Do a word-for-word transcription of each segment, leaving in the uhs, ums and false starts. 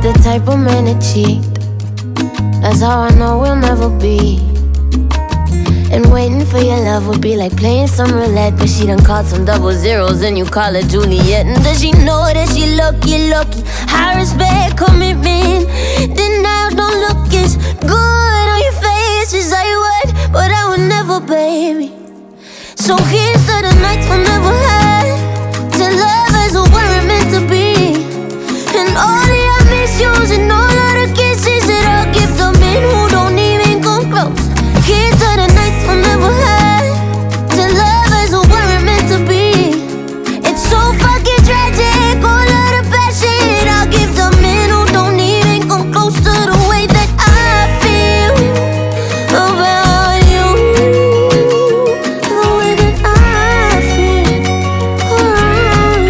the type of man to cheat. That's how I know we'll never be. And waiting for your love would be like playing some roulette. But she done caught some double zeros and you call her Juliet. And does she know that she lucky, lucky? High respect, commitment. Denial don't look as good on your face as I would, but I would never, baby. So here's to the nights we never had, to love as a word meant to be. And all the I miss yous and all of the kisses that I'll give to men who don't even come close. Here's to the nights we never had, to love as a word meant to be. It's so fucking tragic, all of the passion I'll give to men who don't even come close to the way that I feel about you, the way that I feel around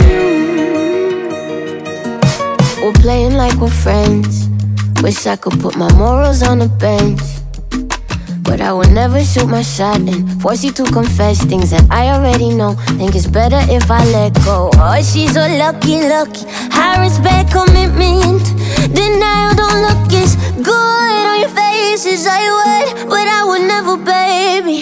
you. We're playing like we're friends. Wish I could put my morals on the bench, but I would never shoot my shot and force you to confess things that I already know. Think it's better if I let go. Oh, she's so lucky, lucky. High respect, commitment. Denial don't look as good on your face as I would, but I would never, baby.